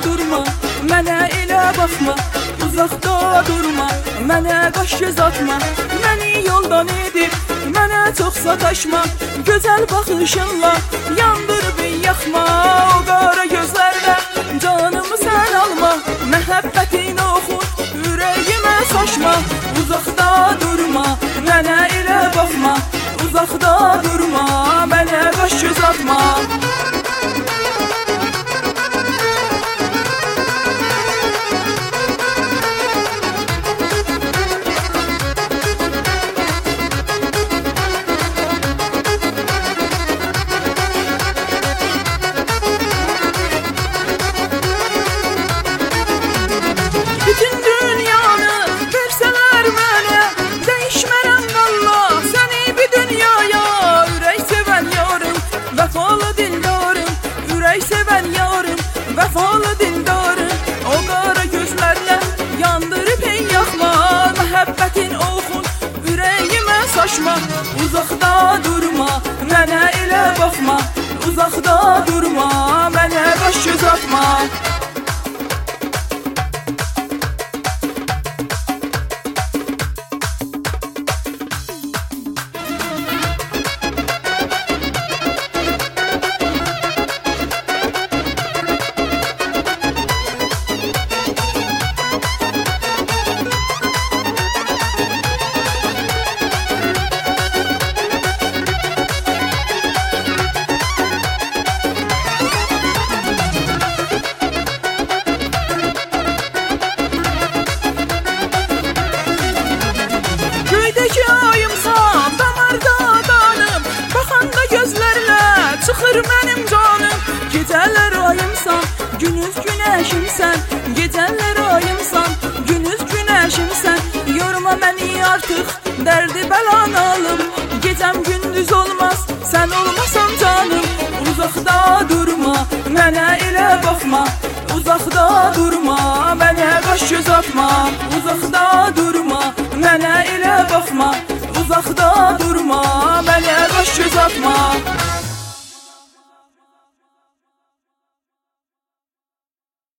durma, mənə elə baxma. Uzaqda durma, mənə qaş göz atma. Məni yoldan edib, mənə çox sataşma. Gözəl baxışınla yandır bir yaxma. O qara gözlərlə canımı sən alma. Məhəbbətin oxun ürəyimə saçma. Uzaqda durma, mənə elə baxma. Uzaqda durma, mənə qaş göz atma. Bütün dünyanı versələr mənə, dəyişmərəm valla səni bir dünyaya. Ürək sevən yarım, vəfalı dildarım. Ürək sevən yarım, vəfalı dildarım. O qara gözlərlə yandırıb ey yaxma. Məhəbbətin oxun ürəyimə saçma. Uzaqda durma, mənə elə baxma. Uzaqda durma, mənə qaş göz atma. Göydəki ayımsan, damarda qanım. Baxanda gözlərlə çıxır mənim canım. Gecələr ayımsan, günüz günəşimsən. Gecələr ayımsan, günüz günəşimsən. Yorma məni artıq, dərdi bəlan alım. Gecəm gündüz olmaz, sən olmasan canım. Uzaqda durma, mənə elə baxma. Uzaqda durma, mənə qaş göz atma. Uzaqda durma, mənə elə baxma. Uzaqda durma, mənə qaş göz atma.